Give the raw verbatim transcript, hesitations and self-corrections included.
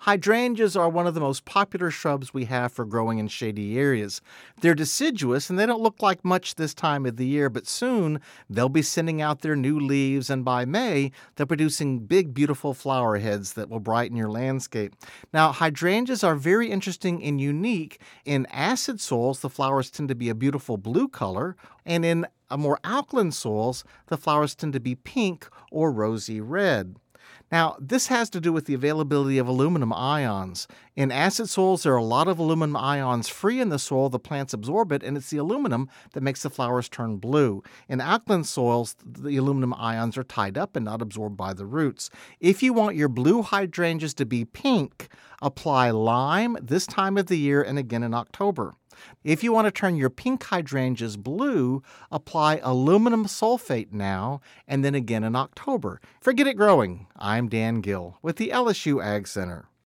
Hydrangeas are one of the most popular shrubs we have for growing in shady areas. They're deciduous and they don't look like much this time of the year, but soon they'll be sending out their new leaves, and by May, they're producing big, beautiful flower heads that will brighten your landscape. Now, hydrangeas are very interesting and unique. In acid soils, the flowers tend to be a beautiful blue color, and in more alkaline soils, the flowers tend to be pink or rosy red. Now, this has to do with the availability of aluminum ions. In acid soils, there are a lot of aluminum ions free in the soil. The plants absorb it, and it's the aluminum that makes the flowers turn blue. In alkaline soils, the aluminum ions are tied up and not absorbed by the roots. If you want your blue hydrangeas to be pink, apply lime this time of the year and again in October. If you want to turn your pink hydrangeas blue, apply aluminum sulfate now and then again in October. For Get It Growing, I'm Dan Gill with the L S U Ag Center.